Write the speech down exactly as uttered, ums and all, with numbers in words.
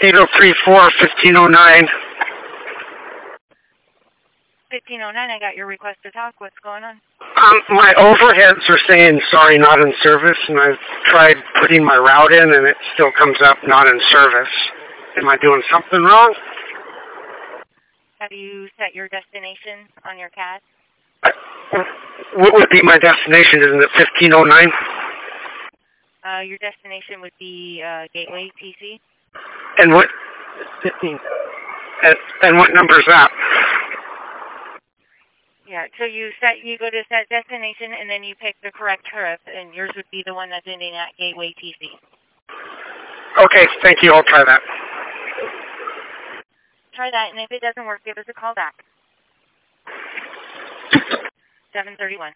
eight oh three four, fifteen oh nine. fifteen oh nine, I got your request to talk. What's going on? Um, my overheads are saying, sorry, not in service, and I've tried putting my route in, and it still comes up, not in service. Am I doing something wrong? Have you set your destination on your C A D? What would be my destination? Isn't it fifteen oh nine? Uh, your destination would be uh, Gateway T C. And what? fifteen. And, and what number is that? Yeah, so you set you go to set destination, and then you pick the correct trip, and yours would be the one that's ending at Gateway T C. Okay, thank you. I'll try that. Try that, and if it doesn't work, give us a call back. seven thirty-one.